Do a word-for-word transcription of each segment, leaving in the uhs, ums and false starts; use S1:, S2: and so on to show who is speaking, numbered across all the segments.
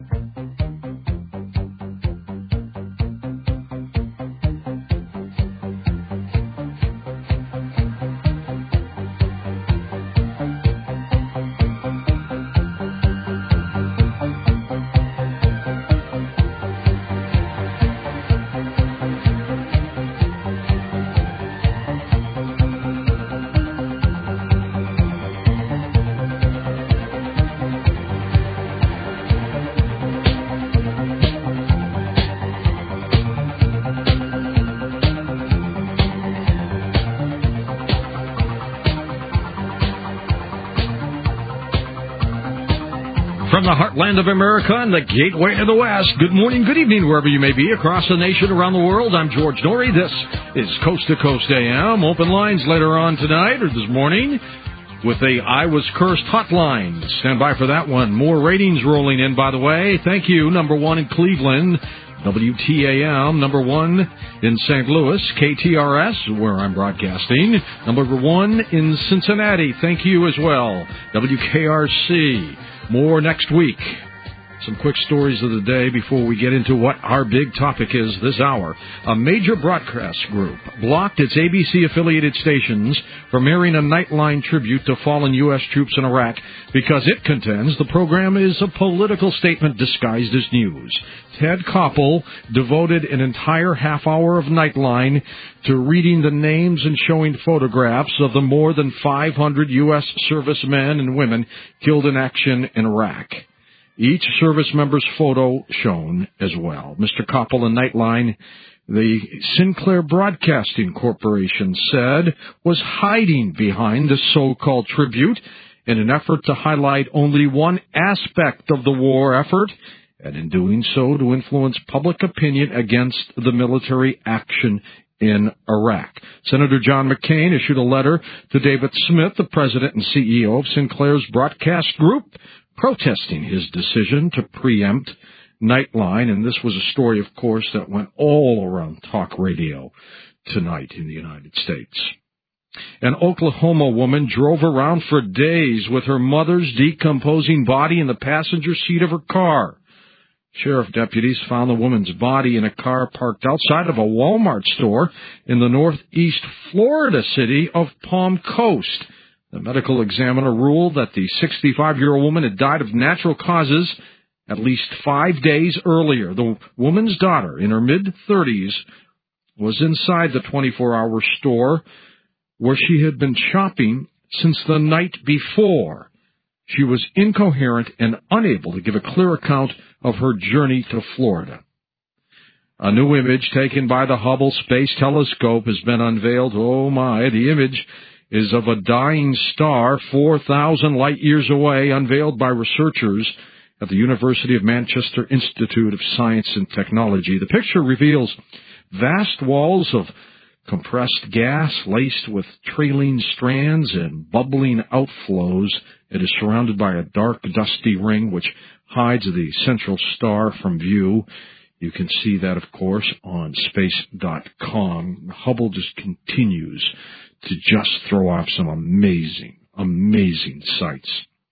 S1: From the heartland of America and the gateway to the West, good morning, good evening, wherever you may be, across the nation, around the world. I'm George Norrie. This is Coast to Coast A M. Open lines later on tonight or this morning with a I Was Cursed hotline. Stand by for that one. More ratings rolling in, by the way. Thank you. Number one in Cleveland, W T A M. Number one in Saint Louis, K T R S, where I'm broadcasting. Number one in Cincinnati. Thank you as well. W K R C. More next week. Some quick stories of the day before we get into what our big topic is this hour. A major broadcast group blocked its A B C-affiliated stations from airing a Nightline tribute to fallen U S troops in Iraq because it contends the program is a political statement disguised as news. Ted Koppel devoted an entire half hour of Nightline to reading the names and showing photographs of the more than five hundred U S servicemen and women killed in action in Iraq. Each service member's photo shown as well. Mister Koppel and Nightline, the Sinclair Broadcasting Corporation said, was hiding behind the so-called tribute in an effort to highlight only one aspect of the war effort, and in doing so to influence public opinion against the military action in Iraq. Senator John McCain issued a letter to David Smith, the president and C E O of Sinclair's broadcast group, protesting his decision to preempt Nightline, and this was a story, of course, that went all around talk radio tonight in the United States. An Oklahoma woman drove around for days with her mother's decomposing body in the passenger seat of her car. Sheriff deputies found the woman's body in a car parked outside of a Walmart store in the northeast Florida city of Palm Coast. The medical examiner ruled that the sixty-five-year-old woman had died of natural causes at least five days earlier. The woman's daughter, in her mid-thirties, was inside the twenty-four hour store where she had been shopping since the night before. She was incoherent and unable to give a clear account of her journey to Florida. A new image taken by the Hubble Space Telescope has been unveiled. Oh, my, the image is of a dying star four thousand light-years away, unveiled by researchers at the University of Manchester Institute of Science and Technology. The picture reveals vast walls of compressed gas laced with trailing strands and bubbling outflows. It is surrounded by a dark, dusty ring which hides the central star from view. You can see that, of course, on space dot com. Hubble just continues to just throw off some amazing, amazing sights.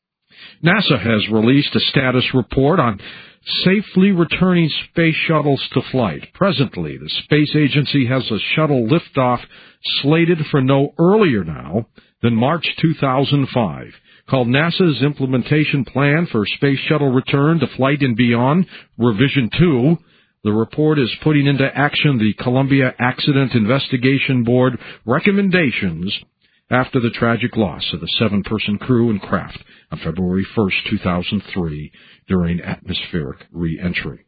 S1: NASA has released a status report on safely returning space shuttles to flight. Presently, the space agency has a shuttle liftoff slated for no earlier now than March two thousand five. Called NASA's Implementation Plan for Space Shuttle Return to Flight and Beyond, Revision two, the report is putting into action the Columbia Accident Investigation Board recommendations after the tragic loss of the seven-person crew and craft on February first, two thousand three, during atmospheric re-entry.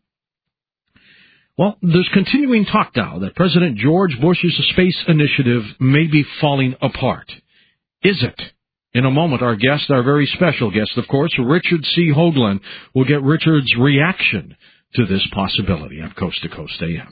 S1: Well, there's continuing talk now that President George Bush's space initiative may be falling apart. Is it? In a moment, our guest, our very special guest, of course, Richard C. Hoagland, will get Richard's reaction to this possibility on Coast to Coast A M.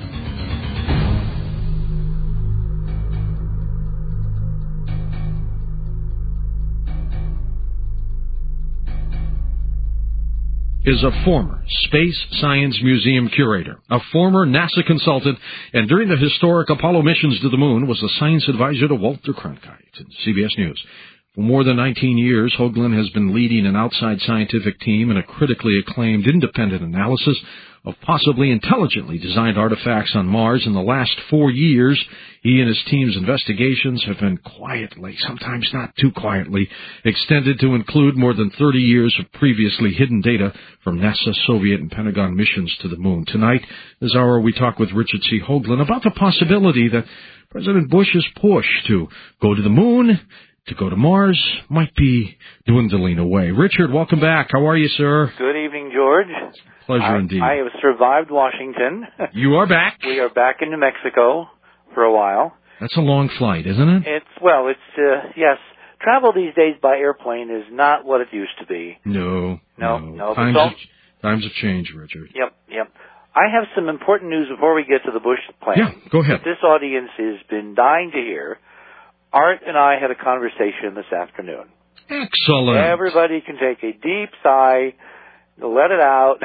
S1: Is a former Space Science Museum curator, a former NASA consultant, and during the historic Apollo missions to the moon was a science advisor to Walter Cronkite and C B S News. For more than nineteen years, Hoagland has been leading an outside scientific team in a critically acclaimed independent analysis of possibly intelligently designed artifacts on Mars. In the last four years, he and his team's investigations have been quietly, sometimes not too quietly, extended to include more than thirty years of previously hidden data from NASA, Soviet, and Pentagon missions to the moon. Tonight, this hour, we talk with Richard C. Hoagland about the possibility that President Bush's push to go to the moon, to go to Mars, might be dwindling away. Richard, welcome back. How are you, sir?
S2: Good evening, George.
S1: Pleasure
S2: I,
S1: indeed.
S2: I have survived Washington.
S1: You are back?
S2: We are back in New Mexico for a while.
S1: That's a long flight, isn't it?
S2: It's, well, it's, uh, yes. Travel these days by airplane is not what it used to be.
S1: No.
S2: No,
S1: no.
S2: no.
S1: Times, have, times have changed, Richard.
S2: Yep, yep. I have some important news before we get to the Bush plan.
S1: Yeah, go ahead.
S2: That this audience has been dying to hear. Art and I had a conversation this afternoon.
S1: Excellent.
S2: Everybody can take a deep sigh, let it out.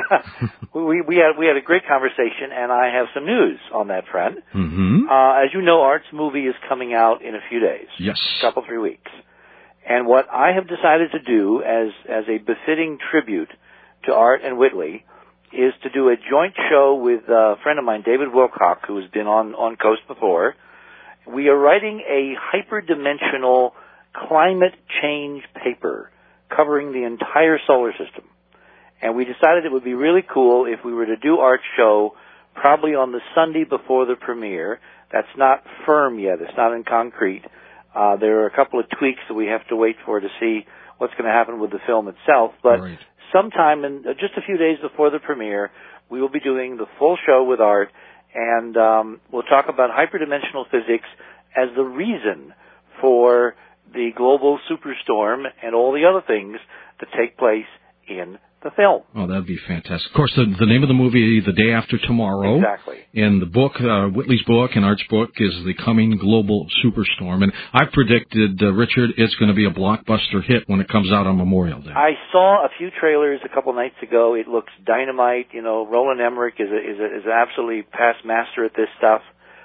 S2: we we had we had a great conversation, and I have some news on that front.
S1: Mm-hmm.
S2: Uh, as you know, Art's movie is coming out in a few days.
S1: Yes,
S2: a couple three weeks. And what I have decided to do, as as a befitting tribute to Art and Whitley, is to do a joint show with a friend of mine, David Wilcock, who has been on on Coast before. We are writing a hyperdimensional climate change paper covering the entire solar system. And we decided it would be really cool if we were to do Art's show probably on the Sunday before the premiere. That's not firm yet. It's not in concrete. Uh, there are a couple of tweaks that we have to wait for to see what's going to happen with the film itself. But
S1: right.
S2: sometime in uh, just a few days before the premiere, we will be doing the full show with Art, and um, we'll talk about hyperdimensional physics as the reason for the global superstorm and all the other things that take place in the film.
S1: Oh, that'd be fantastic. Of course, the, the name of the movie, The Day After Tomorrow.
S2: Exactly.
S1: And the book, uh, Whitley's book and Art's book, is The Coming Global Superstorm. And I've predicted, uh, Richard, it's going to be a blockbuster hit when it comes out on Memorial Day.
S2: I saw a few trailers a couple nights ago. It looks dynamite. You know, Roland Emmerich is a, is a, is an absolutely past master at this stuff.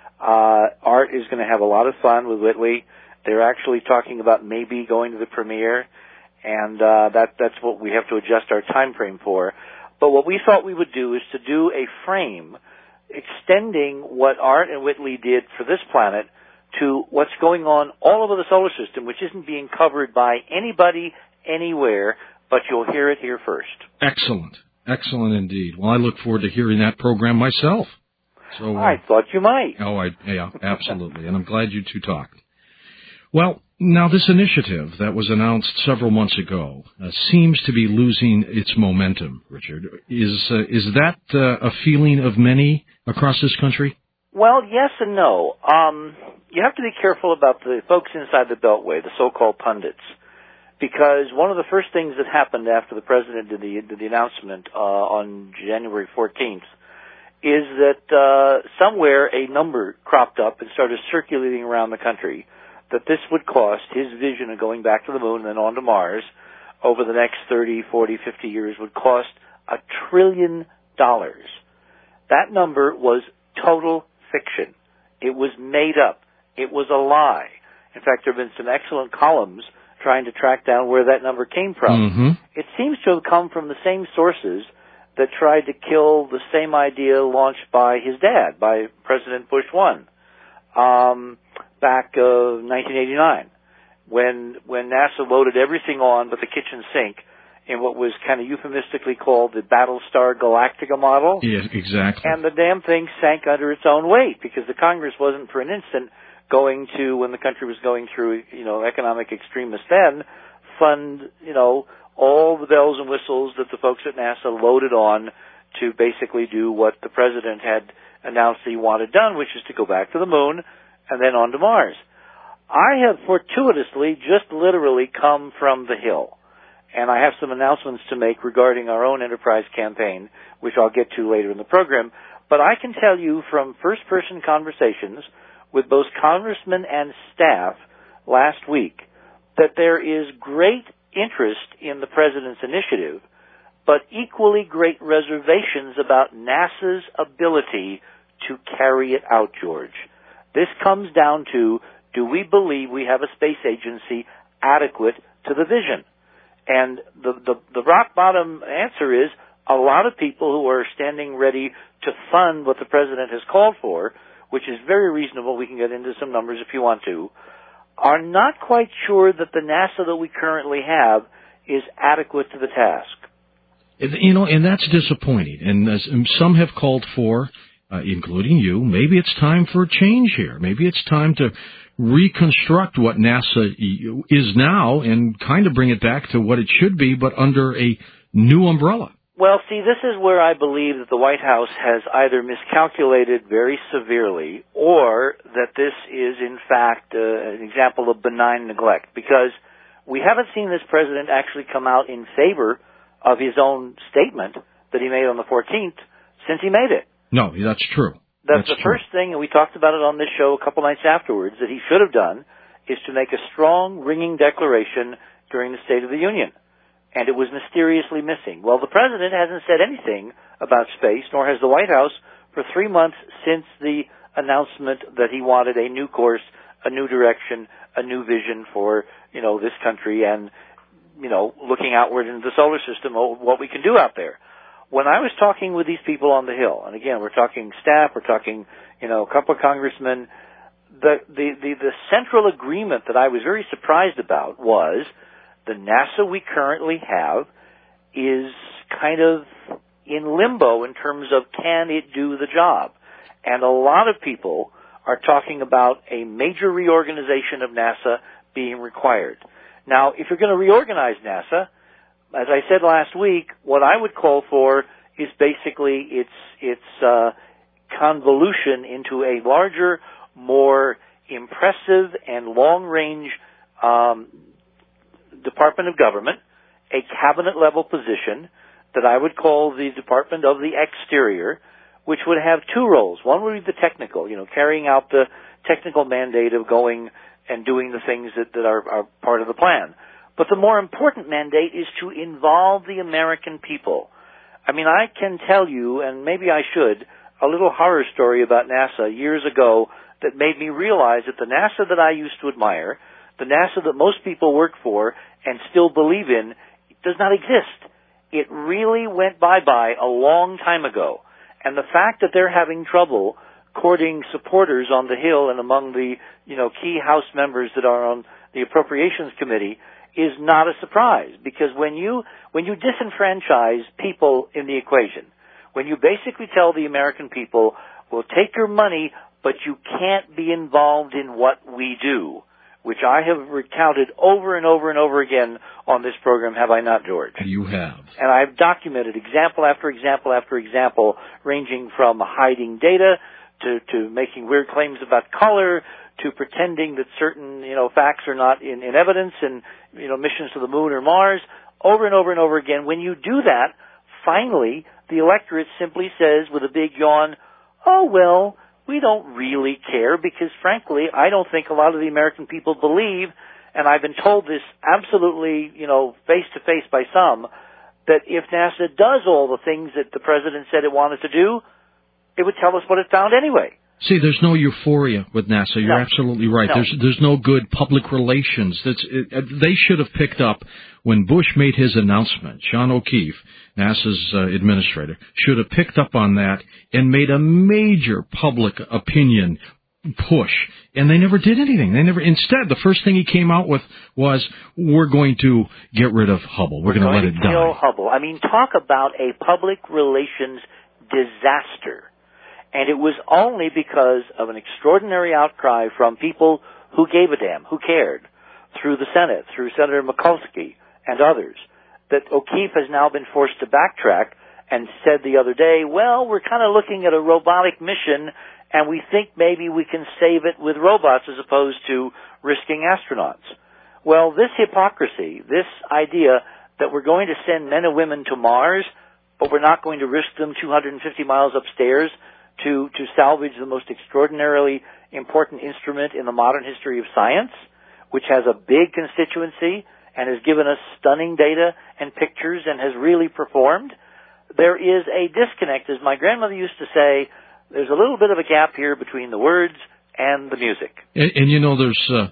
S2: Uh, Art is going to have a lot of fun with Whitley. They're actually talking about maybe going to the premiere. And uh, that that's what we have to adjust our time frame for. But what we thought we would do is to do a frame extending what Art and Whitley did for this planet to what's going on all over the solar system, which isn't being covered by anybody anywhere, but you'll hear it here first.
S1: Excellent. Excellent indeed. Well, I look forward to hearing that program myself. So uh,
S2: I thought you might.
S1: Oh, I, yeah, absolutely. And I'm glad you two talked. Well, now this initiative that was announced several months ago uh, seems to be losing its momentum, Richard. Is uh, is that uh, a feeling of many across this country?
S2: Well, yes and no. Um, you have to be careful about the folks inside the Beltway, the so-called pundits, because one of the first things that happened after the president did the, did the announcement uh, on January fourteenth is that uh, somewhere a number cropped up and started circulating around the country that this would cost, his vision of going back to the moon and then on to Mars over the next thirty, forty, fifty years would cost a trillion dollars. That number was total fiction. It was made up. It was a lie. In fact, there have been some excellent columns trying to track down where that number came from.
S1: Mm-hmm.
S2: It seems to have come from the same sources that tried to kill the same idea launched by his dad, by President Bush one. Um, back uh, nineteen eighty-nine, when when NASA loaded everything on but the kitchen sink in what was kind of euphemistically called the Battlestar Galactica model.
S1: Yeah, exactly.
S2: And the damn thing sank under its own weight because the Congress wasn't for an instant going to, when the country was going through, you know, economic extremist then, fund, you know, all the bells and whistles that the folks at NASA loaded on to basically do what the president had announced that he wanted done, which is to go back to the moon and then on to Mars. I have fortuitously just literally come from the Hill, and I have some announcements to make regarding our own Enterprise campaign, which I'll get to later in the program. But I can tell you from first-person conversations with both congressmen and staff last week that there is great interest in the president's initiative, but equally great reservations about NASA's ability to carry it out, George. This comes down to, do we believe we have a space agency adequate to the vision. And the, the, the rock bottom answer is a lot of people who are standing ready to fund what the president has called for, which is very reasonable, we can get into some numbers if you want to, are not quite sure that the NASA that we currently have is adequate to the task.
S1: You know, and that's disappointing. And as some have called for, uh, including you, maybe it's time for a change here. Maybe it's time to reconstruct what NASA is now and kind of bring it back to what it should be, but under a new umbrella.
S2: Well, see, this is where I believe that the White House has either miscalculated very severely or that this is, in fact, uh, an example of benign neglect, because we haven't seen this president actually come out in favor of his own statement that he made on the fourteenth since he made it.
S1: No, that's true.
S2: That's,
S1: that's
S2: the
S1: true.
S2: first thing, and we talked about it on this show a couple nights afterwards, that he should have done is to make a strong, ringing declaration during the State of the Union. And it was mysteriously missing. Well, the president hasn't said anything about space, nor has the White House, for three months since the announcement that he wanted a new course, a new direction, a new vision for, you know, this country and, you know, looking outward into the solar system, what we can do out there. When I was talking with these people on the Hill, and again, we're talking staff, we're talking, you know, a couple of congressmen, the, the, the, the central agreement that I was very surprised about was the NASA we currently have is kind of in limbo in terms of can it do the job. And a lot of people are talking about a major reorganization of NASA being required. Now, if you're going to reorganize NASA, as I said last week, what I would call for is basically its its uh, convolution into a larger, more impressive and long-range um, Department of Government, a cabinet-level position that I would call the Department of the Exterior, which would have two roles. One would be the technical, you know, carrying out the technical mandate of going and doing the things that, that are, are part of the plan. But the more important mandate is to involve the American people. I mean, I can tell you, and maybe I should, a little horror story about NASA years ago that made me realize that the NASA that I used to admire, the NASA that most people work for and still believe in, does not exist. It really went bye-bye a long time ago. And the fact that they're having trouble courting supporters on the Hill and among the, you know, key House members that are on the Appropriations Committee is not a surprise, because when you when you disenfranchise people in the equation, when you basically tell the American people, we'll take your money, but you can't be involved in what we do, which I have recounted over and over and over again on this program, have I not, George?
S1: You have.
S2: And I've documented example after example after example, ranging from hiding data to, to making weird claims about color, to pretending that certain, you know, facts are not in, in evidence, and, you know, missions to the moon or Mars, over and over and over again. When you do that, finally, the electorate simply says with a big yawn, oh, well, we don't really care, because, frankly, I don't think a lot of the American people believe, and I've been told this absolutely, you know, face-to-face by some, that if NASA does all the things that the president said it wanted to do, it would tell us what it found anyway.
S1: See, there's no euphoria with NASA. You're
S2: no.
S1: absolutely right.
S2: No.
S1: There's there's no good public relations. That's it, they should have picked up when Bush made his announcement. Sean O'Keefe, NASA's uh, administrator, should have picked up on that and made a major public opinion push. And they never did anything. They never. Instead, the first thing he came out with was, "We're going to get rid of Hubble. We're, We're going to let it die."
S2: Kill Hubble. I mean, talk about a public relations disaster. And it was only because of an extraordinary outcry from people who gave a damn, who cared, through the Senate, through Senator Mikulski and others, that O'Keefe has now been forced to backtrack and said the other day, well, we're kind of looking at a robotic mission, and we think maybe we can save it with robots as opposed to risking astronauts. Well, this hypocrisy, this idea that we're going to send men and women to Mars, but we're not going to risk them two hundred fifty miles upstairs to, to salvage the most extraordinarily important instrument in the modern history of science, which has a big constituency and has given us stunning data and pictures and has really performed. There is a disconnect. As my grandmother used to say, there's a little bit of a gap here between the words and the music.
S1: And, and you know, there's uh,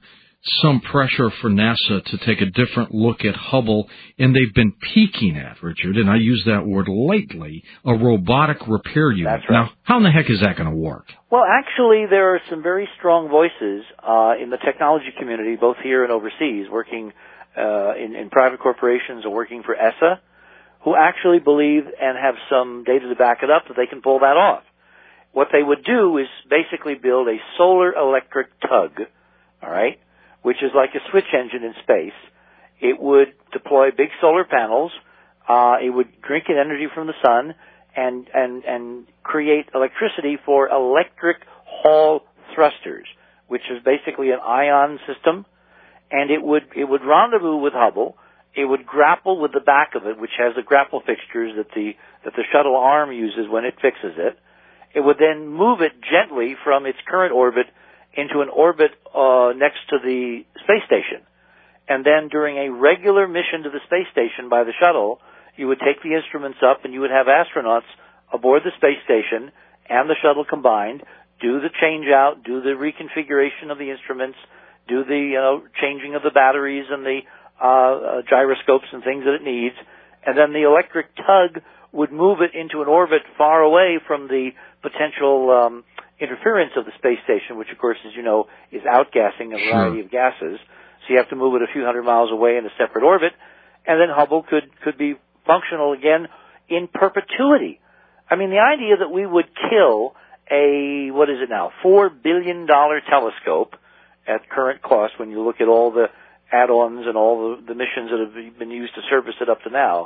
S1: some pressure for NASA to take a different look at Hubble, and they've been peeking at, Richard, and I use that word lightly, a robotic repair unit.
S2: That's right.
S1: Now, how in the heck is that going to work?
S2: Well, actually, there are some very strong voices uh, in the technology community, both here and overseas, working uh, in, in private corporations or working for E S A, who actually believe and have some data to back it up that they can pull that off. What they would do is basically build a solar electric tug, all right, which is like a switch engine in space. It would deploy big solar panels. Uh, it would drink in energy from the sun and, and, and create electricity for electric Hall thrusters, which is basically an ion system. And it would, it would rendezvous with Hubble. It would grapple with the back of it, which has the grapple fixtures that the, that the shuttle arm uses when it fixes it. It would then move it gently from its current orbit into an orbit uh, next to the space station. And then during a regular mission to the space station by the shuttle, you would take the instruments up and you would have astronauts aboard the space station and the shuttle combined, do the change out, do the reconfiguration of the instruments, do the you know, changing of the batteries and the uh, uh, gyroscopes and things that it needs, and then the electric tug would move it into an orbit far away from the potential um, interference of the space station, which, of course, as you know, is outgassing a variety
S1: Sure.
S2: of gases. So you have to move it a few hundred miles away in a separate orbit, and then Hubble could, could be functional again in perpetuity. I mean, the idea that we would kill a, what is it now, four billion dollars telescope at current cost when you look at all the add-ons and all the, the missions that have been used to service it up to now,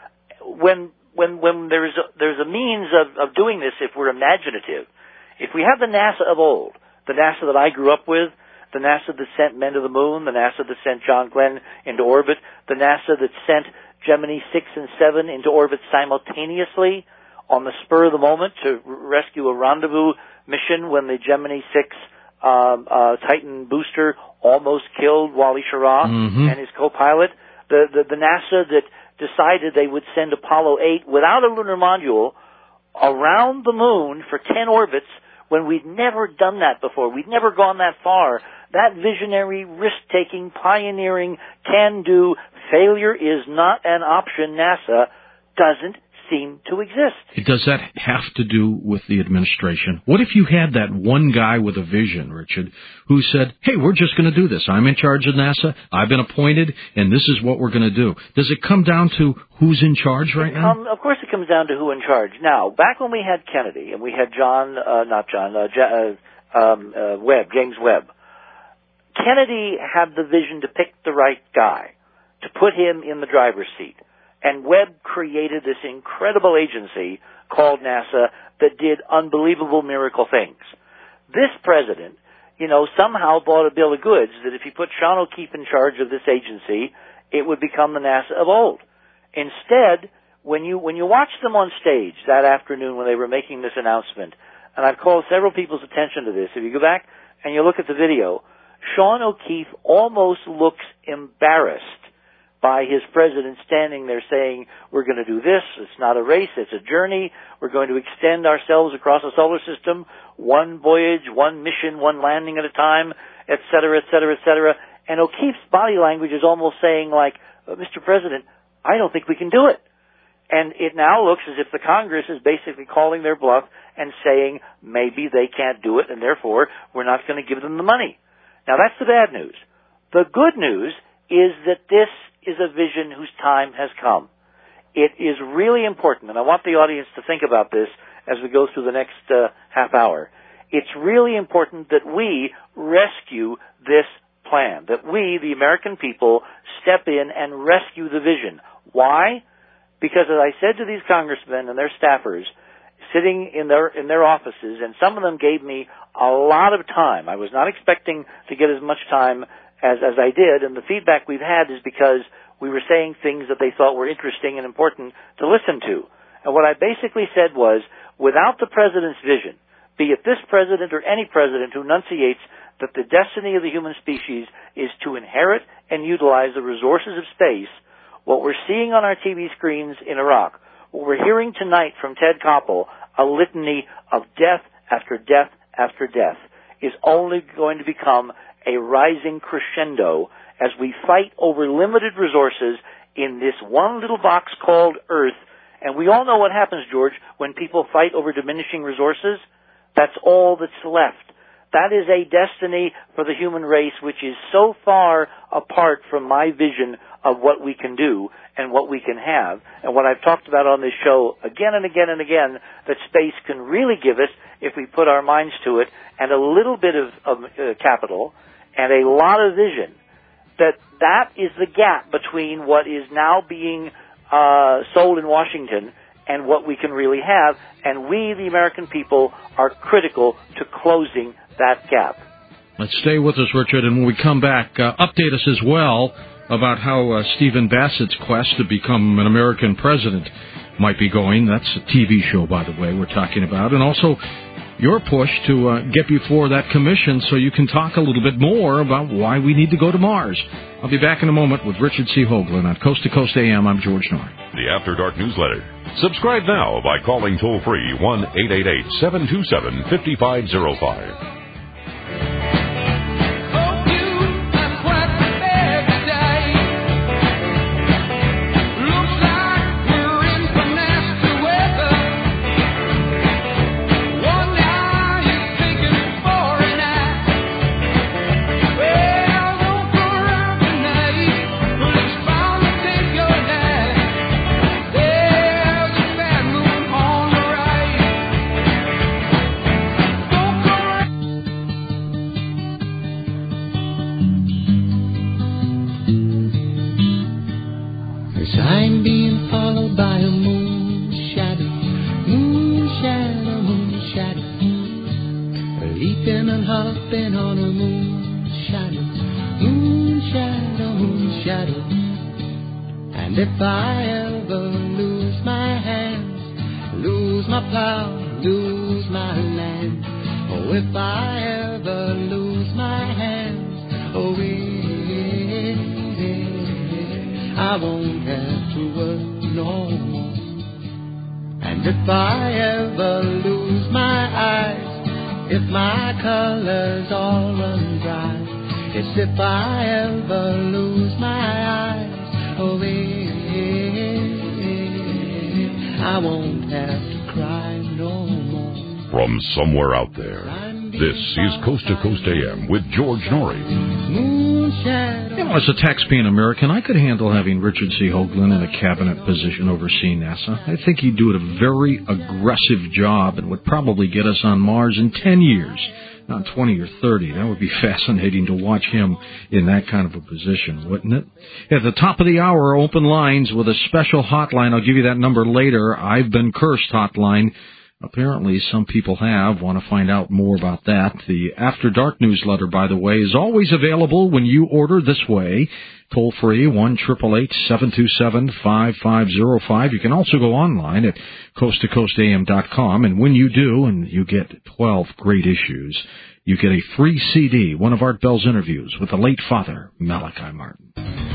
S2: when when when there's a, there's a means of, of doing this if we're imaginative. If we have the NASA of old, the NASA that I grew up with, the NASA that sent men to the moon, the NASA that sent John Glenn into orbit, the NASA that sent Gemini six and seven into orbit simultaneously on the spur of the moment to rescue a rendezvous mission when the Gemini six um, uh, Titan booster almost killed Wally Schirra
S1: mm-hmm.
S2: and his co-pilot, the, the, the NASA that decided they would send Apollo eight without a lunar module around the moon for ten orbits when we'd never done that before. We'd never gone that far. That visionary, risk-taking, pioneering, can-do, failure is not an option NASA doesn't seem to exist.
S1: Does that have to do with the administration? What if you had that one guy with a vision, Richard, who said, hey, we're just going to do this. I'm in charge of NASA. I've been appointed, and this is what we're going to do. Does it come down to who's in charge right now?
S2: Um, of course it comes down to who in charge. Now, back when we had Kennedy, and we had John, uh, not John, uh, J- uh, um, uh, Webb, James Webb, Kennedy had the vision to pick the right guy, to put him in the driver's seat. And Webb created this incredible agency called NASA that did unbelievable miracle things. This president, you know, somehow bought a bill of goods that if he put Sean O'Keefe in charge of this agency, it would become the NASA of old. Instead, when you, when you watch them on stage that afternoon when they were making this announcement, and I've called several people's attention to this, if you go back and you look at the video, Sean O'Keefe almost looks embarrassed by his president standing there saying, we're going to do this, it's not a race, it's a journey, we're going to extend ourselves across the solar system, one voyage, one mission, one landing at a time, et cetera, et cetera, et cetera. And O'Keefe's body language is almost saying like, Mister President, I don't think we can do it. And it now looks as if the Congress is basically calling their bluff and saying maybe they can't do it and therefore we're not going to give them the money. Now that's the bad news. The good news is that this is a vision whose time has come. It is really important, and I want the audience to think about this as we go through the next uh, half hour. It's really important that we rescue this plan, that we, the American people, step in and rescue the vision. Why? Because as I said to these congressmen and their staffers, sitting in their in their offices, and some of them gave me a lot of time. I was not expecting to get as much time as as I did, and the feedback we've had is because we were saying things that they thought were interesting and important to listen to. And what I basically said was, without the president's vision, be it this president or any president who enunciates that the destiny of the human species is to inherit and utilize the resources of space, what we're seeing on our T V screens in Iraq, what we're hearing tonight from Ted Koppel, a litany of death after death after death, is only going to become a rising crescendo as we fight over limited resources in this one little box called Earth. And we all know what happens, George, when people fight over diminishing resources. That's all that's left. That is a destiny for the human race which is so far apart from my vision of what we can do and what we can have, and what I've talked about on this show again and again and again, that space can really give us if we put our minds to it, and a little bit of, of uh, capital and a lot of vision. That that is the gap between what is now being uh, sold in Washington and what we can really have, and we, the American people, are critical to closing that gap.
S1: Let's stay with us, Richard, and when we come back, uh, update us as well about how uh, Stephen Bassett's quest to become an American president might be going. That's a T V show, by the way, we're talking about. And also your push to uh, get before that commission so you can talk a little bit more about why we need to go to Mars. I'll be back in a moment with Richard C. Hoagland on Coast to Coast A M. I'm George Norrie.
S3: The After Dark Newsletter. Subscribe now by calling toll-free one eight eight eight, seven two seven, five five zero five.
S4: If I ever lose my hands, lose my plow, lose my land, oh, if I ever lose my hands, oh, yeah, I won't have to work no more. And if I ever lose my eyes, if my colors all run dry, it's if I ever lose my eyes, oh, yeah, I won't have to cry no more.
S3: From somewhere out there, this is Coast to Coast A M with George Norrie.
S1: You know, as a tax-paying American, I could handle having Richard C. Hoagland in a cabinet position overseeing NASA. I think he'd do a very aggressive job and would probably get us on Mars in ten years. Not twenty or thirty. That would be fascinating to watch him in that kind of a position, wouldn't it? At the top of the hour, open lines with a special hotline. I'll give you that number later. I've Been Cursed hotline. Apparently, some people have. Want to find out more about that. The After Dark newsletter, by the way, is always available when you order this way. Toll free, one eight eight eight, seven two seven, five five zero five. You can also go online at coast to coast a m dot com, and when you do, and you get twelve great issues, you get a free C D, one of Art Bell's interviews with the late father, Malachi Martin.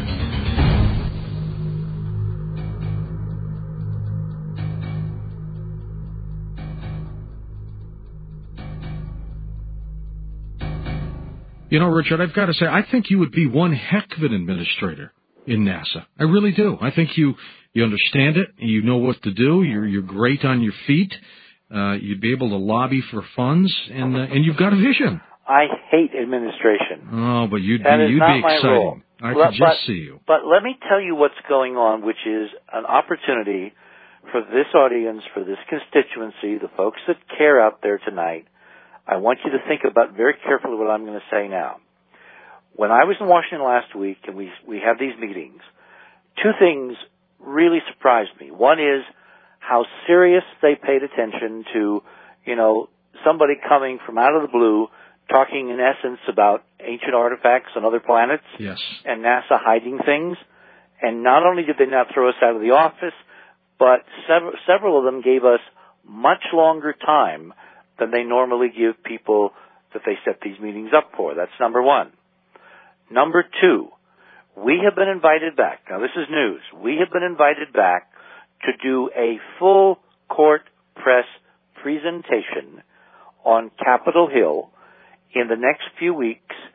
S1: You know, Richard, I've got to say, I think you would be one heck of an administrator in NASA. I really do. I think you you understand it. You know what to do. You're you're great on your feet. Uh, you'd be able to lobby for funds, and uh, and you've got a vision.
S2: I hate administration.
S1: Oh, but you'd
S2: that
S1: be
S2: is
S1: you'd
S2: not
S1: be
S2: my
S1: exciting.
S2: role.
S1: I
S2: but,
S1: could just
S2: but,
S1: see you.
S2: But let me tell you what's going on, which is an opportunity for this audience, for this constituency, the folks that care out there tonight. I want you to think about very carefully what I'm going to say now. When I was in Washington last week and we we had these meetings, two things really surprised me. One is how serious they paid attention to, you know, somebody coming from out of the blue talking in essence about ancient artifacts on other planets.
S1: Yes.
S2: And NASA hiding things. And not only did they not throw us out of the office, but several, several of them gave us much longer time than they normally give people that they set these meetings up for. That's number one. Number two, we have been invited back. Now, this is news. We have been invited back to do a full court press presentation on Capitol Hill in the next few weeks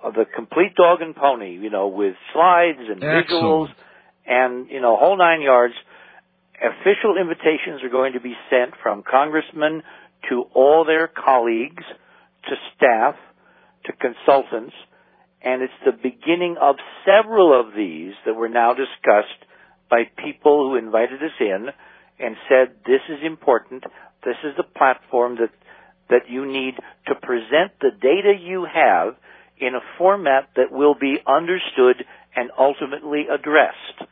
S2: the complete dog and pony, you know, with slides and
S1: Excellent.
S2: visuals and, you know, whole nine yards. Official invitations are going to be sent from congressmen to all their colleagues, to staff, to consultants, and it's the beginning of several of these that were now discussed by people who invited us in and said, this is important, this is the platform that that you need to present the data you have in a format that will be understood and ultimately addressed.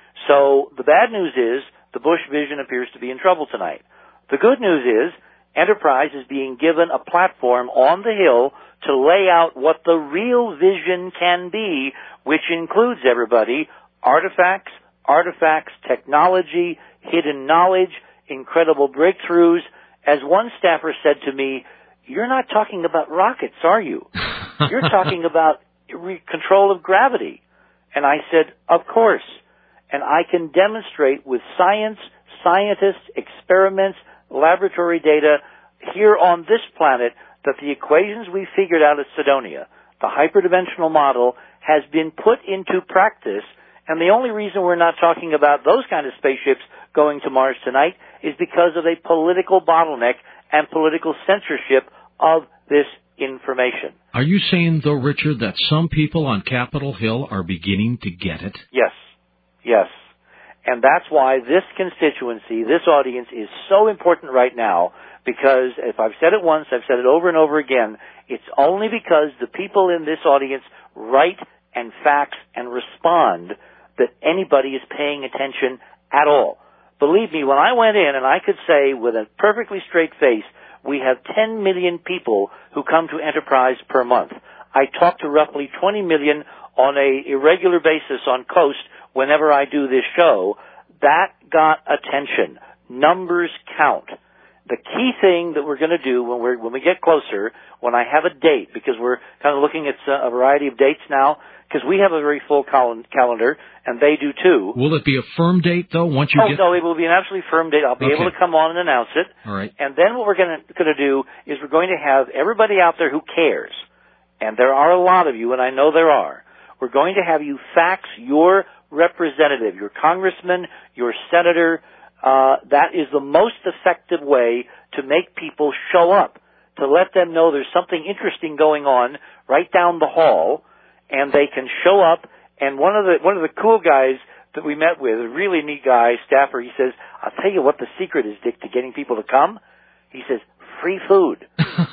S2: So the bad news is the Bush vision appears to be in trouble tonight. The good news is Enterprise is being given a platform on the Hill to lay out what the real vision can be, which includes, everybody, artifacts, artifacts, technology, hidden knowledge, incredible breakthroughs. As one staffer said to me, you're not talking about rockets, are you? You're talking about re- control of gravity. And I said, of course. And I can demonstrate with science, scientists, experiments, laboratory data here on this planet that the equations we figured out at Cydonia, the hyperdimensional model, has been put into practice. And the only reason we're not talking about those kind of spaceships going to Mars tonight is because of a political bottleneck and political censorship of this information.
S1: Are you saying, though, Richard, that some people on Capitol Hill are beginning to get it?
S2: Yes. Yes. And that's why this constituency, this audience, is so important right now, because if I've said it once, I've said it over and over again, it's only because the people in this audience write and fax and respond that anybody is paying attention at all. Believe me, when I went in and I could say with a perfectly straight face, we have ten million people who come to Enterprise per month. I talk to roughly twenty million on a irregular basis on Coast whenever I do this show. That got attention. Numbers count. The key thing that we're going to do when we when we get closer, when I have a date, because we're kind of looking at a variety of dates now, because we have a very full cal- calendar, and they do too.
S1: Will it be a firm date, though, once you
S2: oh,
S1: get...
S2: no, it will be an absolutely firm date. I'll be
S1: Okay.
S2: able to come on and announce it.
S1: All right.
S2: And then what we're going to going to do is we're going to have everybody out there who cares, and there are a lot of you, and I know there are, we're going to have you fax your representative, your congressman, your senator. Uh, that is the most effective way to make people show up, to let them know there's something interesting going on right down the hall, and they can show up. And one of the one of the cool guys that we met with, a really neat guy, staffer, he says, I'll tell you what the secret is, Dick, to getting people to come. He says, free food.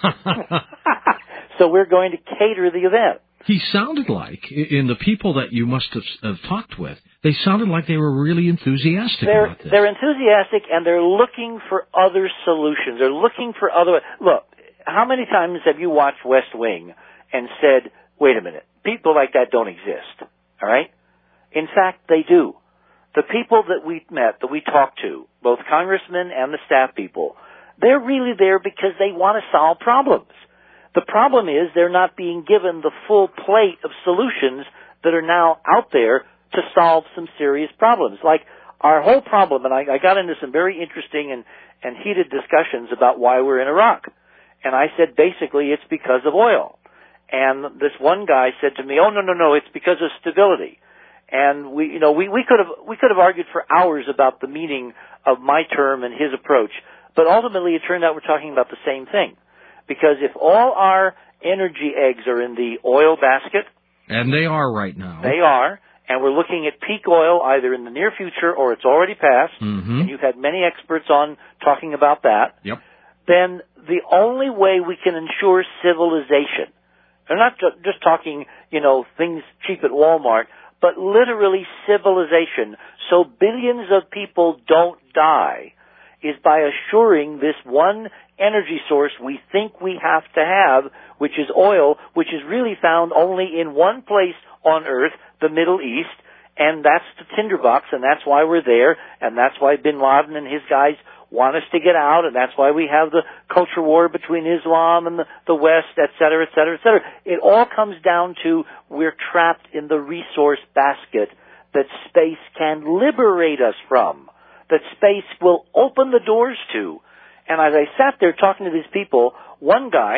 S2: So we're going to cater the event.
S1: He sounded like, in the people that you must have, have talked with, they sounded like they were really enthusiastic
S2: They're,
S1: about this.
S2: they're enthusiastic, and they're looking for other solutions. They're looking for other... Look, how many times have you watched West Wing and said, wait a minute, people like that don't exist, all right? In fact, they do. The people that we met, that we talked to, both congressmen and the staff people, they're really there because they want to solve problems. The problem is they're not being given the full plate of solutions that are now out there to solve some serious problems. Like our whole problem, and I, I got into some very interesting and, and heated discussions about why we're in Iraq. And I said, basically, it's because of oil. And this one guy said to me, oh, no, no, no, it's because of stability. And we, you know, we, we could have, we could have argued for hours about the meaning of my term and his approach. But ultimately, it turned out we're talking about the same thing. Because if all our energy eggs are in the oil basket...
S1: And they are right now.
S2: They are. And we're looking at peak oil either in the near future or it's already passed.
S1: Mm-hmm.
S2: And you've had many experts on talking about that.
S1: Yep.
S2: Then the only way we can ensure civilization, they're not just talking, you know, things cheap at Walmart, but literally civilization, so billions of people don't die, is by assuring this one energy source we think we have to have, which is oil, which is really found only in one place on Earth, the Middle East, and that's the tinderbox, and that's why we're there, and that's why Bin Laden and his guys want us to get out, and that's why we have the culture war between Islam and the, the West, et cetera, et cetera, et cetera. It all comes down to we're trapped in the resource basket that space can liberate us from, that space will open the doors to. And as I sat there talking to these people, one guy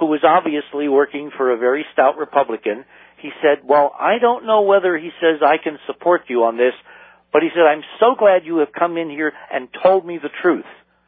S2: who was obviously working for a very stout Republican. He said, well, I don't know whether, he says, I can support you on this, but he said, I'm so glad you have come in here and told me the truth.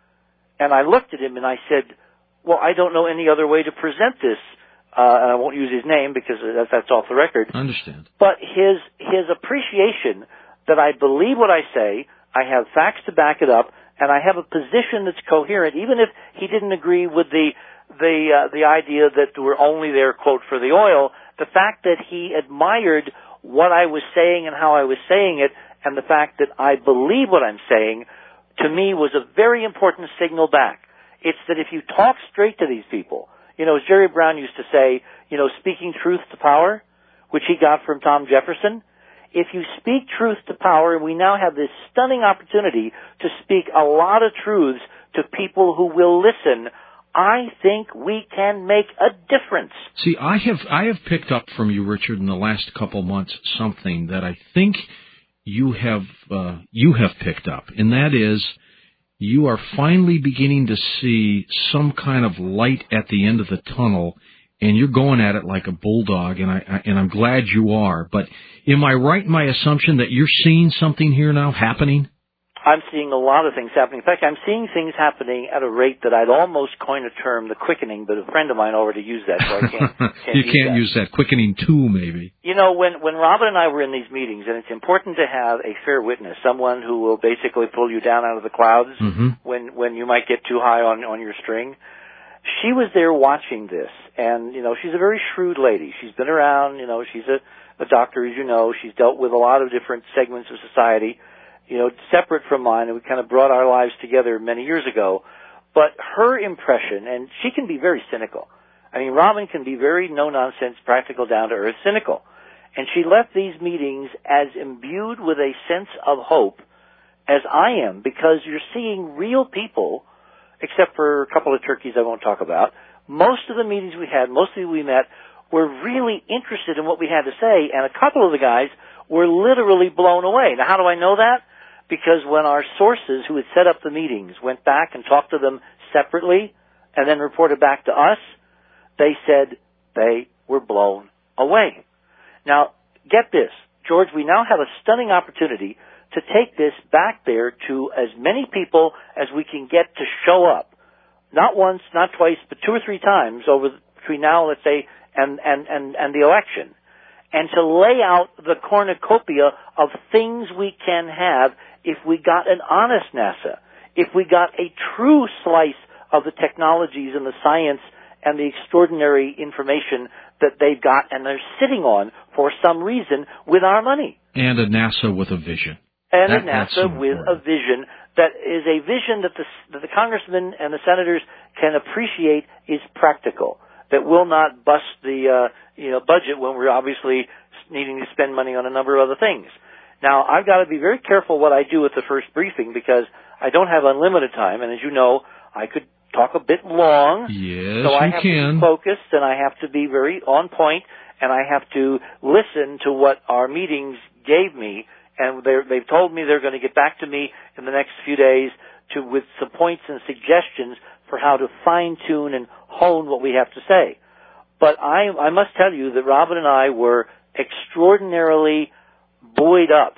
S2: And I looked at him and I said, well, I don't know any other way to present this. Uh, and I won't use his name because that's off the record.
S1: I understand.
S2: But his, his appreciation that I believe what I say, I have facts to back it up, and I have a position that's coherent, even if he didn't agree with the, the, uh, the idea that we're only there, quote, for the oil. The fact that he admired what I was saying and how I was saying it, and the fact that I believe what I'm saying, to me was a very important signal back. It's that if you talk straight to these people, you know, as Jerry Brown used to say, you know, speaking truth to power, which he got from Tom Jefferson, if you speak truth to power, and we now have this stunning opportunity to speak a lot of truths to people who will listen, I think we can make a difference.
S1: See, I have I have picked up from you, Richard, in the last couple months something that I think you have uh, you have picked up, and that is you are finally beginning to see some kind of light at the end of the tunnel, and you're going at it like a bulldog, and I, I and I'm glad you are. But am I right in my assumption that you're seeing something here now happening?
S2: I'm seeing a lot of things happening. In fact, I'm seeing things happening at a rate that I'd almost coin a term, the quickening, but a friend of mine already used that, so I can't, can't
S1: You
S2: use
S1: can't
S2: that.
S1: use that. Quickening two, maybe.
S2: You know, when, when Robin and I were in these meetings, and it's important to have a fair witness, someone who will basically pull you down out of the clouds
S1: mm-hmm.
S2: when, when you might get too high on, on your string. She was there watching this, and, you know, she's a very shrewd lady. She's been around, you know, she's a, a doctor, as you know. She's dealt with a lot of different segments of society, you know, separate from mine, and we kind of brought our lives together many years ago. But her impression, and she can be very cynical. I mean, Robin can be very no-nonsense, practical, down-to-earth, cynical. And she left these meetings as imbued with a sense of hope as I am, because you're seeing real people, except for a couple of turkeys I won't talk about. Most of the meetings we had, most of the people we met, were really interested in what we had to say, and a couple of the guys were literally blown away. Now, how do I know that? Because when our sources who had set up the meetings went back and talked to them separately and then reported back to us, they said they were blown away. Now, get this, George, we now have a stunning opportunity to take this back there to as many people as we can get to show up. Not once, not twice, but two or three times over the, between now, let's say, and, and, and, and the election. And to lay out the cornucopia of things we can have if we got an honest NASA, if we got a true slice of the technologies and the science and the extraordinary information that they've got and they're sitting on for some reason with our money.
S1: And a NASA with a vision.
S2: And
S1: that,
S2: a NASA with a vision that is a vision that the, that the congressmen and the senators can appreciate is practical, that will not bust the uh, you know budget when we're obviously needing to spend money on a number of other things. Now, I've got to be very careful what I do at the first briefing because I don't have unlimited time, and as you know, I could talk a bit long.
S1: Yes,
S2: so I
S1: you
S2: have
S1: can.
S2: to be focused, and I have to be very on point, and I have to listen to what our meetings gave me, and they've told me they're going to get back to me in the next few days to with some points and suggestions for how to fine-tune and hone what we have to say. But I, I must tell you that Robin and I were extraordinarily buoyed up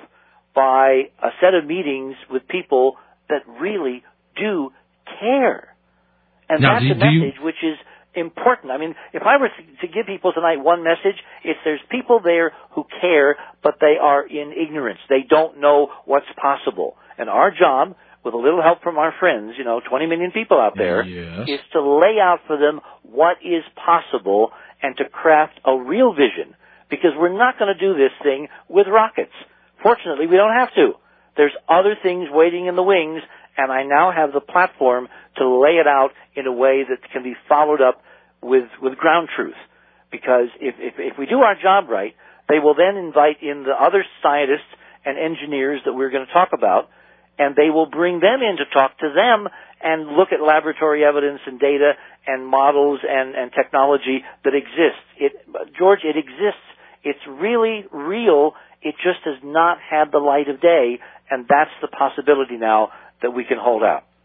S2: by a set of meetings with people that really do care. And
S1: now,
S2: that's
S1: do,
S2: a
S1: do
S2: message
S1: you...
S2: which is important. I mean, if I were to give people tonight one message, it's there's people there who care, but they are in ignorance. They don't know what's possible. And our job, with a little help from our friends, you know, twenty million people out there,
S1: yes.
S2: is to lay out for them what is possible and to craft a real vision. Because we're not going to do this thing with rockets. Fortunately, we don't have to. There's other things waiting in the wings, and I now have the platform to lay it out in a way that can be followed up with, with ground truth. Because if, if, if we do our job right, they will then invite in the other scientists and engineers that we're going to talk about, and they will bring them in to talk to them and look at laboratory evidence and data and models and, and technology that exists. It, George, it exists. It's really real. It just has not had the light of day, and that's the possibility now that we can hold out.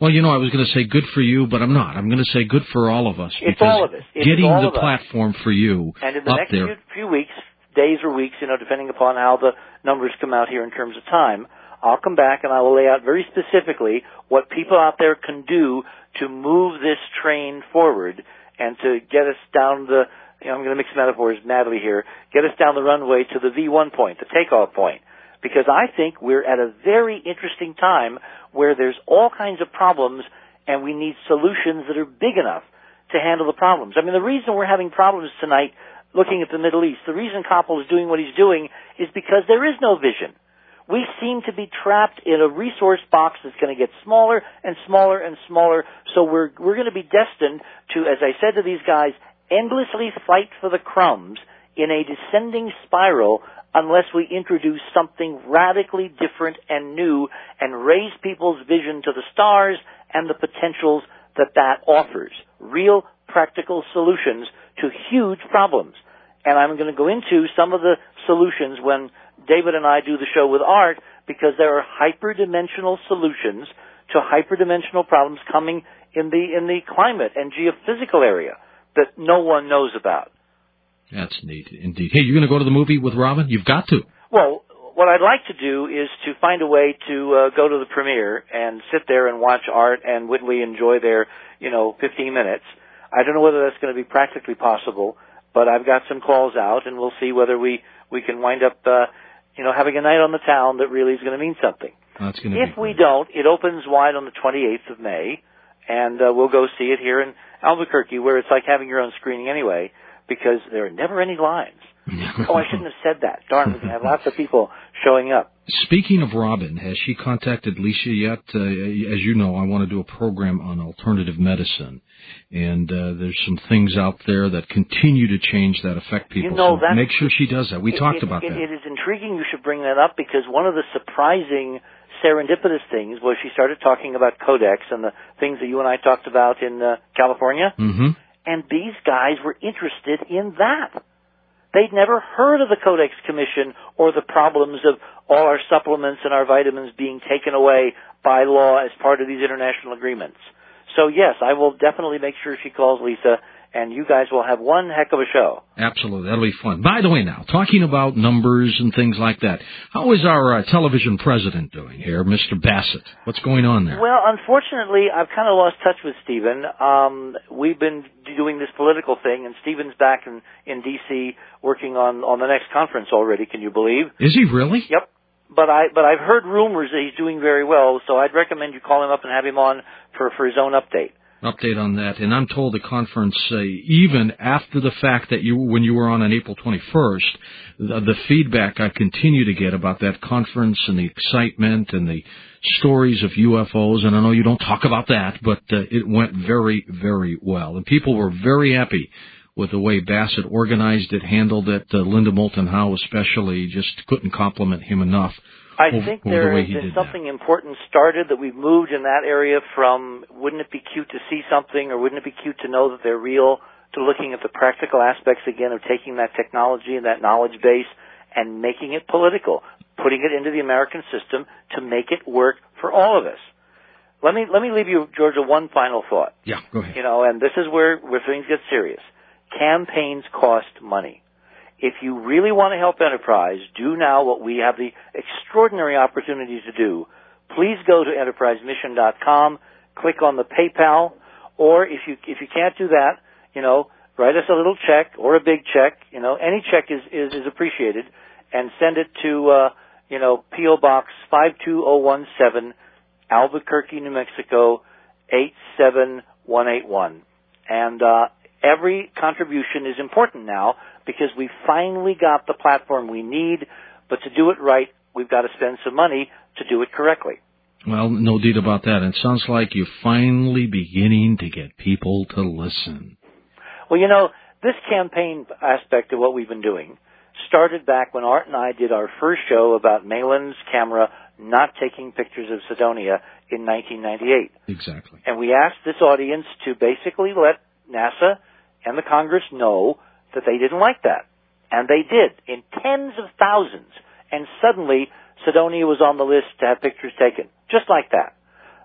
S1: Well, you know, I was going to say good for you, but I'm not. I'm going to say good for all of us.
S2: It's all of us. It
S1: getting
S2: all
S1: the
S2: of us.
S1: platform for you
S2: and in the
S1: up
S2: next
S1: there.
S2: Few, few weeks, days or weeks, you know, depending upon how the numbers come out here in terms of time, I'll come back and I will lay out very specifically what people out there can do to move this train forward and to get us down the, you know, I'm going to mix metaphors madly here, get us down the runway to the V one point, the takeoff point. Because I think we're at a very interesting time where there's all kinds of problems and we need solutions that are big enough to handle the problems. I mean, the reason we're having problems tonight looking at the Middle East, the reason Koppel is doing what he's doing is because there is no vision. We seem to be trapped in a resource box that's going to get smaller and smaller and smaller, so we're, we're going to be destined to, as I said to these guys, endlessly fight for the crumbs in a descending spiral unless we introduce something radically different and new and raise people's vision to the stars and the potentials that that offers. Real practical solutions to huge problems. And I'm going to go into some of the solutions when David and I do the show with Art, because there are hyperdimensional solutions to hyperdimensional problems coming in the in the climate and geophysical area that no one knows about.
S1: That's neat, indeed. Hey, you're going to go to the movie with Robin? You've got to.
S2: Well, what I'd like to do is to find a way to uh, go to the premiere and sit there and watch Art and Whitley enjoy their, you know, fifteen minutes. I don't know whether that's going to be practically possible, but I've got some calls out, and we'll see whether we, we can wind up, uh, you know, having a night on the town that really is going to mean something.
S1: That's going to
S2: if
S1: be
S2: we
S1: great.
S2: don't, it opens wide on the twenty-eighth of May, and uh, we'll go see it here in Albuquerque, where it's like having your own screening anyway, because there are never any lines. Oh, I shouldn't have said that. Darn, we're going to have lots of people showing up.
S1: Speaking of Robin, has she contacted Lisa yet? Uh, as you know, I want to do a program on alternative medicine, and uh, there's some things out there that continue to change that affect people.
S2: You know,
S1: so make sure she does that. We
S2: it,
S1: talked
S2: it,
S1: about
S2: it,
S1: that.
S2: It is intriguing you should bring that up, because one of the surprising serendipitous things was she started talking about Codex and the things that you and I talked about in uh, California,
S1: mm-hmm.
S2: and these guys were interested in that. They'd never heard of the Codex Commission or the problems of all our supplements and our vitamins being taken away by law as part of these international agreements. So, yes, I will definitely make sure she calls Lisa, and you guys will have one heck of a show.
S1: Absolutely. That'll be fun. By the way, now, talking about numbers and things like that, how is our uh, television president doing here, Mister Bassett? What's going on there?
S2: Well, unfortunately, I've kind of lost touch with Stephen. Um, we've been doing this political thing, and Stephen's back in, in D C working on, on the next conference already, can you believe?
S1: Is he really?
S2: Yep. But I but I've heard rumors that he's doing very well, so I'd recommend you call him up and have him on for, for his own update.
S1: Update on that. And I'm told the conference, uh, even after the fact that you, when you were on on April twenty-first, the, the feedback I continue to get about that conference and the excitement and the stories of U F Os, and I know you don't talk about that, but uh, it went very, very well. And people were very happy with the way Bassett organized it, handled it. Uh, Linda Moulton Howe especially just couldn't compliment him enough.
S2: I
S1: over,
S2: think
S1: over
S2: there
S1: the way
S2: has
S1: he
S2: been
S1: did
S2: something
S1: that.
S2: important started, that we've moved in that area from wouldn't it be cute to see something, or wouldn't it be cute to know that they're real, to looking at the practical aspects again of taking that technology and that knowledge base and making it political, putting it into the American system to make it work for all of us. Let me let me leave you, Georgia, one final thought.
S1: Yeah, go ahead.
S2: You know, and this is where, where things get serious. Campaigns cost money. If you really want to help enterprise, do now what we have the extraordinary opportunity to do. Please go to enterprise mission dot com, click on the PayPal, or if you if you can't do that, you know, write us a little check or a big check. You know, any check is is, is appreciated, and send it to uh, you know P O Box five two zero one seven, Albuquerque, New Mexico eight seven one eight one, and uh, every contribution is important now, because we finally got the platform we need, but to do it right, we've got to spend some money to do it correctly.
S1: Well, no doubt about that. It sounds like you're finally beginning to get people to listen.
S2: Well, you know, this campaign aspect of what we've been doing started back when Art and I did our first show about Malin's camera not taking pictures of Cydonia in nineteen ninety-eight.
S1: Exactly.
S2: And we asked this audience to basically let NASA and the Congress know that they didn't like that. And they did, in tens of thousands. And suddenly, Cydonia was on the list to have pictures taken, just like that.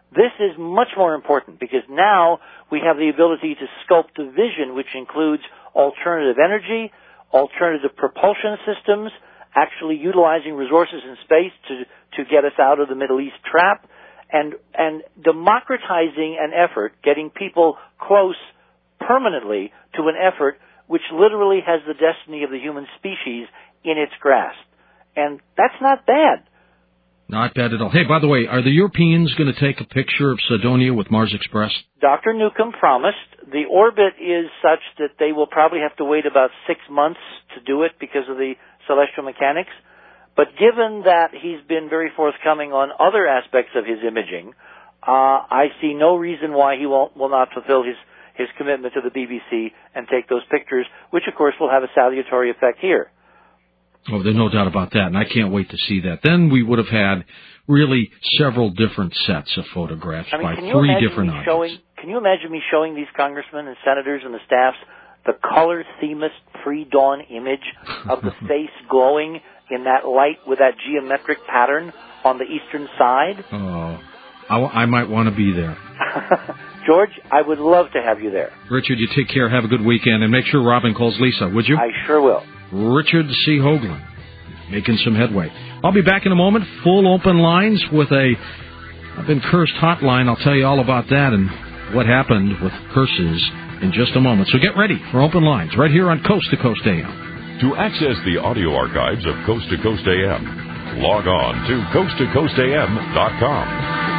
S2: This is much more important because now we have the ability to sculpt a vision which includes alternative energy, alternative propulsion systems, actually utilizing resources in space to, to get us out of the Middle East trap, and, and democratizing an effort, getting people close permanently to an effort which literally has the destiny of the human species in its grasp. And that's not bad.
S1: Not bad at all. Hey, by the way, are the Europeans going to take a picture of Cydonia with Mars Express?
S2: Doctor Newcomb promised. The orbit is such that they will probably have to wait about six months to do it because of the celestial mechanics. But given that he's been very forthcoming on other aspects of his imaging, uh, I see no reason why he won't, will not fulfill his, his commitment to the B B C and take those pictures, which of course will have a salutary effect here.
S1: Oh, there's no doubt about that, and I can't wait to see that. Then we would have had really several different sets of photographs
S2: I mean,
S1: by
S2: can you
S1: three
S2: imagine
S1: different
S2: me
S1: objects.
S2: showing, Can you imagine me showing these congressmen and senators and the staffs the color themist pre-dawn image of the face glowing in that light with that geometric pattern on the eastern side?
S1: Oh, I, I might want to be there.
S2: George, I would love to have you there.
S1: Richard, you take care, have a good weekend, and make sure Robin calls Lisa, would you?
S2: I sure will.
S1: Richard C. Hoagland, making some headway. I'll be back in a moment, full open lines with a I've been cursed hotline. I'll tell you all about that and what happened with curses in just a moment. So get ready for open lines right here on Coast to Coast A M.
S3: To access the audio archives of Coast to Coast A M, log on to coast to coast a m dot com.